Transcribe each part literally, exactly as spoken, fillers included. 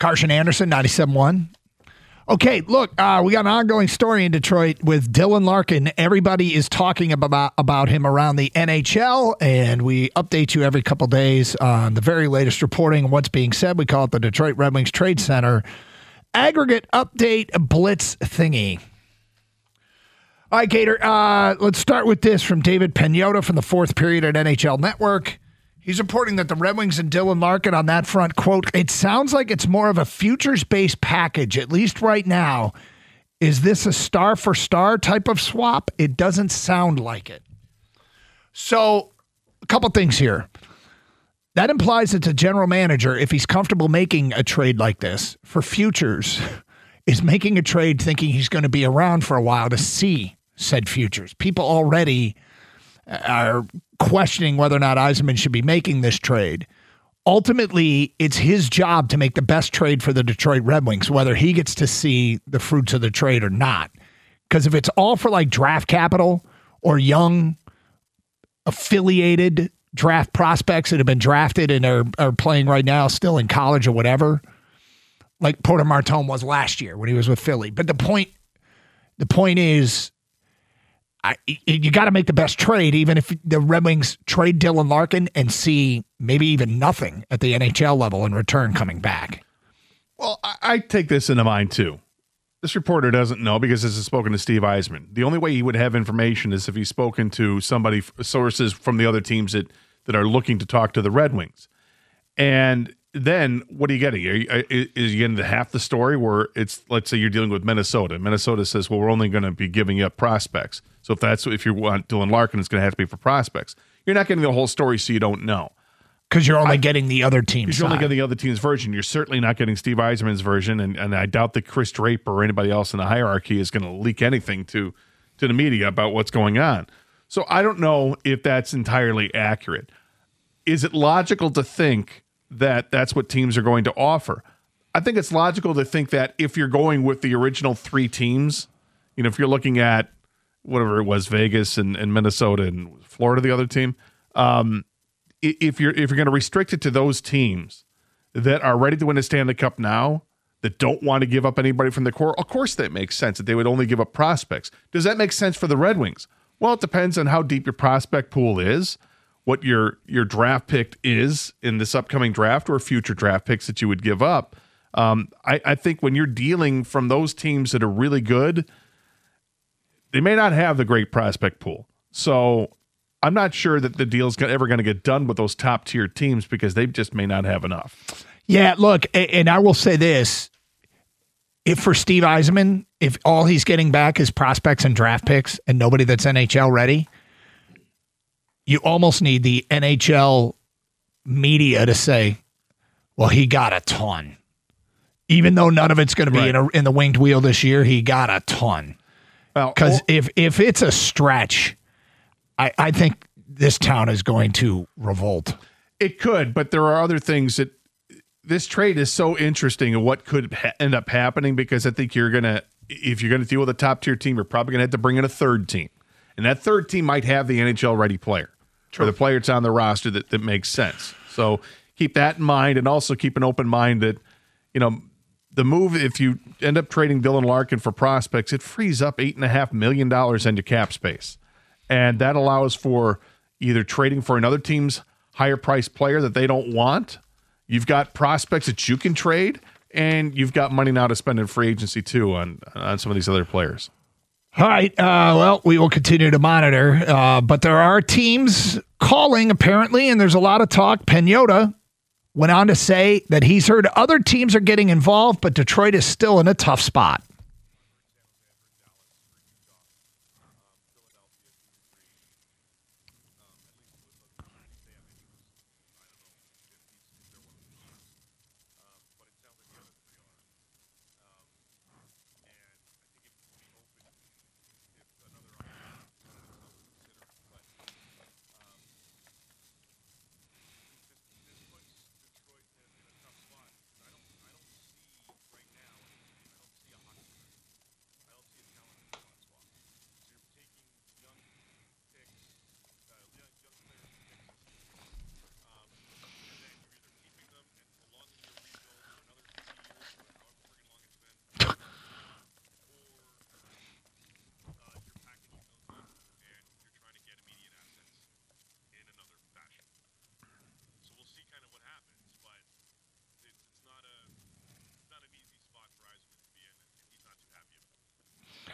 Carson Anderson, ninety-seven point one. Okay, look, uh, we got an ongoing story in Detroit with Dylan Larkin. Everybody is talking about, about him around the N H L, and we update you every couple days on the very latest reporting and what's being said. We call it the Detroit Red Wings Trade Center Aggregate Update Blitz Thingy. All right, Gator, uh, let's start with this from David Pagnotta from the fourth period at N H L Network. He's reporting that the Red Wings and Dylan Larkin on that front, quote, it sounds like it's more of a futures-based package, at least right now. Is this a star-for-star type of swap? It doesn't sound like it. So, a couple things here. That implies that the general manager, if he's comfortable making a trade like this for futures, is making a trade thinking he's going to be around for a while to see said futures. People already are questioning whether or not Yzerman should be making this trade. Ultimately, it's his job to make the best trade for the Detroit Red Wings, whether he gets to see the fruits of the trade or not. Because if it's all for like draft capital or young affiliated draft prospects that have been drafted and are, are playing right now still in college or whatever, like Porter Martone was last year when he was with Philly. But the point, the point is, I, you got to make the best trade, even if the Red Wings trade Dylan Larkin and see maybe even nothing at the N H L level in return coming back. Well, I, I take this into mind, too. This reporter doesn't know because this is spoken to Steve Yzerman. The only way he would have information is if he's spoken to somebody, sources from the other teams that, that are looking to talk to the Red Wings. And then what are you getting? Are you, is you getting the half the story where it's, let's say you're dealing with Minnesota. Minnesota says, well, we're only going to be giving you up prospects. So if that's if you want Dylan Larkin, it's going to have to be for prospects. You're not getting the whole story, so you don't know. Because you're only I, getting the other team's Because you're only getting the other team's version. You're certainly not getting Steve Yzerman's version, and, and I doubt that Chris Draper or anybody else in the hierarchy is going to leak anything to, to the media about what's going on. So I don't know if that's entirely accurate. Is it logical to think that that's what teams are going to offer? I think it's logical to think that if you're going with the original three teams, you know, if you're looking at whatever it was, Vegas and, and Minnesota and Florida, the other team, um, if you're if you're going to restrict it to those teams that are ready to win a Stanley Cup now, that don't want to give up anybody from the core, of course that makes sense, that they would only give up prospects. Does that make sense for the Red Wings? Well, it depends on how deep your prospect pool is, what your your draft pick is in this upcoming draft or future draft picks that you would give up. Um, I, I think when you're dealing from those teams that are really good, they may not have the great prospect pool. So I'm not sure that the deal's ever going to get done with those top tier teams because they just may not have enough. Yeah, look, and I will say this. If for Steve Yzerman, if all he's getting back is prospects and draft picks and nobody that's N H L ready, you almost need the N H L media to say, well, he got a ton. Even though none of it's going to be right. in, a, in the winged wheel this year, he got a ton. Because well, if, if it's a stretch, I, I think this town is going to revolt. It could, but there are other things that this trade is so interesting and what could ha- end up happening because I think you're going to, if you're going to deal with a top tier team, you're probably going to have to bring in a third team. And that third team might have the N H L ready player. True. Or the player that's on the roster that, that makes sense. So keep that in mind and also keep an open mind that, you know, the move, if you end up trading Dylan Larkin for prospects, it frees up eight point five million dollars into cap space. And that allows for either trading for another team's higher priced player that they don't want. You've got prospects that you can trade, and you've got money now to spend in free agency too on, on some of these other players. All right. Uh, well, we will continue to monitor, uh, but there are teams calling apparently, and there's a lot of talk. Pagnotta went on to say that he's heard other teams are getting involved, but Detroit is still in a tough spot.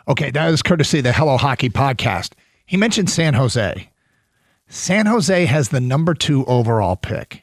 Okay, that is courtesy of the Hello Hockey podcast. He mentioned San Jose. San Jose has the number two overall pick.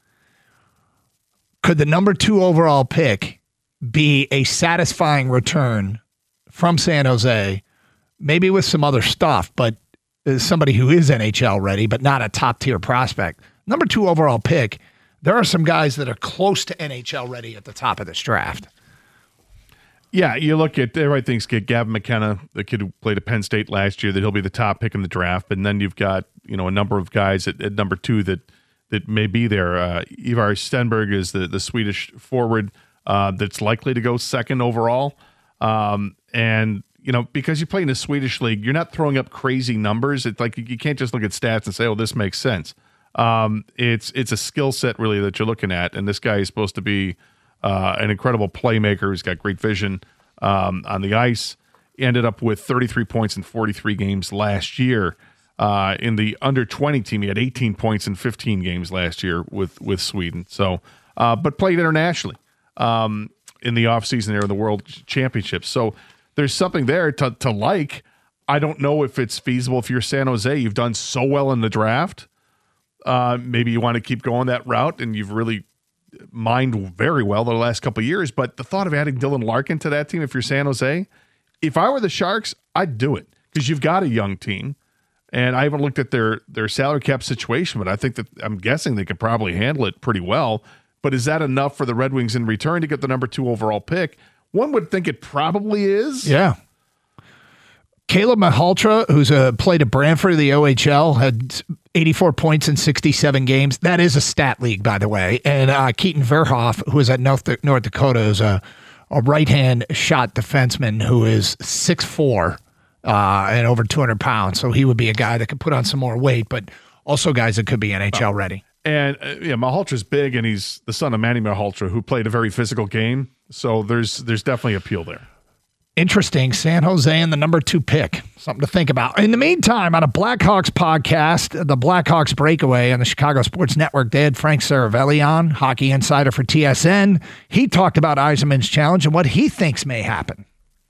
Could the number two overall pick be a satisfying return from San Jose, maybe with some other stuff, but somebody who is N H L ready, but not a top tier prospect? Number two overall pick. There are some guys that are close to N H L ready at the top of this draft. Yeah, you look at everybody thinks get Gavin McKenna, the kid who played at Penn State last year, that he'll be the top pick in the draft, and then you've got you know a number of guys at, at number two that that may be there. Uh, Ivar Stenberg is the the Swedish forward uh, that's likely to go second overall, um, and you know because you play in the Swedish league, you're not throwing up crazy numbers. It's like you can't just look at stats and say, "Oh, this makes sense." Um, it's it's a skill set really that you're looking at, and this guy is supposed to be Uh, an incredible playmaker. He's got great vision um, on the ice. He ended up with thirty-three points in forty-three games last year. Uh, in the under twenty team, he had eighteen points in fifteen games last year with, with Sweden. So, uh, but played internationally um, in the offseason there in the World Championships. So there's something there to, to like. I don't know if it's feasible if you're San Jose. You've done so well in the draft. Uh, maybe you want to keep going that route, and you've really mined very well the last couple of years, but the thought of adding Dylan Larkin to that team, if you're San Jose, if I were the Sharks, I'd do it because you've got a young team, and I haven't looked at their their salary cap situation, but I think that I'm guessing they could probably handle it pretty well. But is that enough for the Red Wings in return to get the number two overall pick? One would think it probably is. Yeah. Caleb Mahaltra, who's uh, played at Brantford of the O H L, had eighty-four points in sixty-seven games. That is a stat league, by the way. And uh, Keaton Verhoff, who is at North, North Dakota, is a, a right-hand shot defenseman who is six foot four uh, and over two hundred pounds. So he would be a guy that could put on some more weight, but also guys that could be N H L ready. And uh, yeah, Mahaltra's big, and he's the son of Manny Mahaltra, who played a very physical game. So there's there's definitely appeal there. Interesting. San Jose and the number two pick. Something to think about. In the meantime, on a Blackhawks podcast, the Blackhawks Breakaway on the Chicago Sports Network, they had Frank Saravelli on, hockey insider for T S N. He talked about Yzerman's challenge and what he thinks may happen.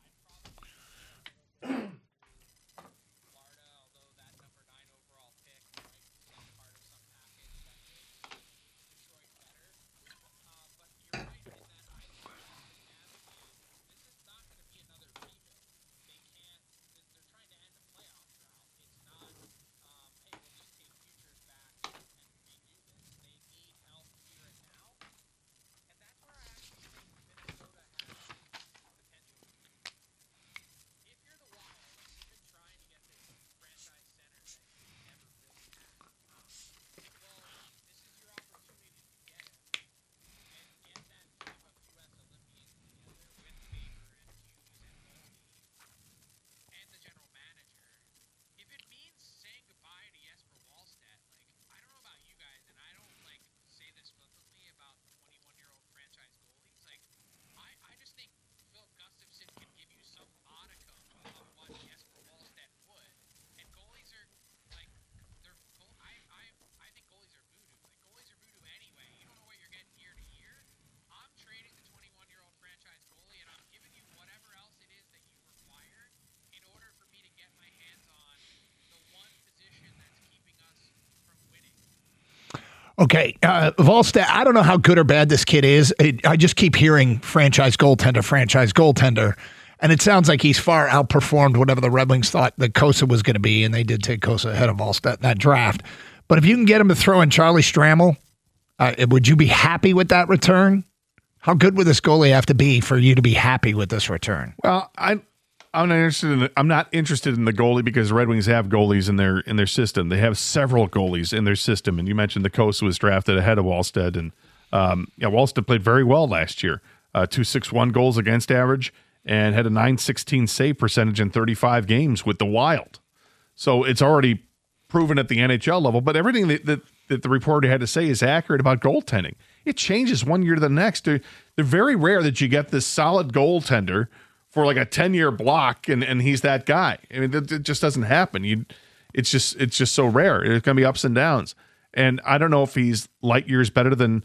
Okay, uh, Volstad, I don't know how good or bad this kid is. It, I just keep hearing franchise goaltender, franchise goaltender, and it sounds like he's far outperformed whatever the Red Wings thought that Kosa was going to be, and they did take Kosa ahead of Volstad in that draft. But if you can get him to throw in Charlie Stramel, uh, would you be happy with that return? How good would this goalie have to be for you to be happy with this return? Well, I. I'm not interested in the, I'm not interested in the goalie because the Red Wings have goalies in their in their system. They have several goalies in their system, and you mentioned the Kosa was drafted ahead of Wallstead, and um, yeah, Wallstead played very well last year. Uh, two six one goals against average, and had a nine sixteen save percentage in thirty-five games with the Wild. So it's already proven at the N H L level. But everything that that, that the reporter had to say is accurate about goaltending. It changes one year to the next. They're, they're very rare that you get this solid goaltender for like a ten-year block, and, and he's that guy. I mean, it, it just doesn't happen. You, it's just it's just so rare. It's going to be ups and downs. And I don't know if he's light years better than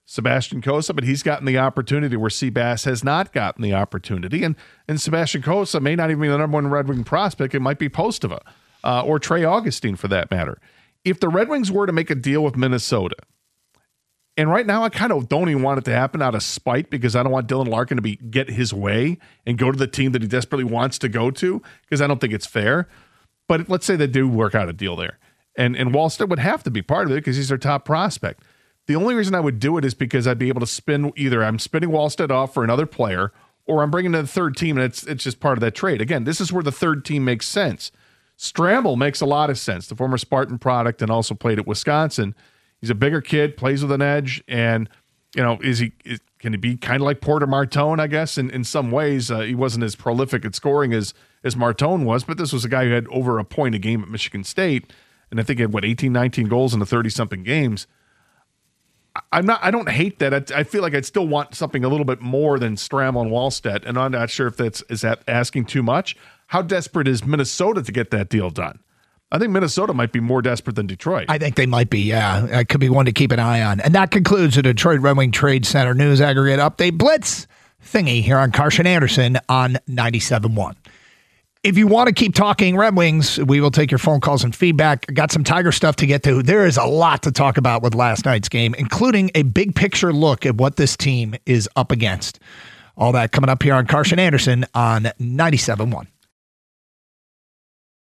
Sebastian Cossa, but he's gotten the opportunity where Seabass has not gotten the opportunity. And and Sebastian Cossa may not even be the number one Red Wing prospect. It might be Postova uh, or Trey Augustine for that matter. If the Red Wings were to make a deal with Minnesota, and right now I kind of don't even want it to happen out of spite because I don't want Dylan Larkin to be get his way and go to the team that he desperately wants to go to because I don't think it's fair. But let's say they do work out a deal there. And, and Wallstedt would have to be part of it because he's their top prospect. The only reason I would do it is because I'd be able to spin either I'm spinning Wallstedt off for another player or I'm bringing in the third team and it's it's just part of that trade. Again, this is where the third team makes sense. Stramble makes a lot of sense, the former Spartan product and also played at Wisconsin. He's a bigger kid, plays with an edge, and you know, is he is, can he be kind of like Porter Martone, I guess, in, in some ways. Uh, he wasn't as prolific at scoring as, as Martone was, but this was a guy who had over a point a game at Michigan State, and I think he had, what, eighteen, nineteen goals in the thirty-something games. I'm not. I don't hate that. I, I feel like I'd still want something a little bit more than Stramble and Wallstedt, and I'm not sure if that's is that asking too much. How desperate is Minnesota to get that deal done? I think Minnesota might be more desperate than Detroit. I think they might be, yeah. It could be one to keep an eye on. And that concludes the Detroit Red Wing Trade Center News Aggregate Update Blitz thingy here on Karsch and Anderson on ninety-seven point one. If you want to keep talking Red Wings, we will take your phone calls and feedback. Got some Tiger stuff to get to. There is a lot to talk about with last night's game, including a big picture look at what this team is up against. All that coming up here on Karsch and Anderson on ninety-seven point one.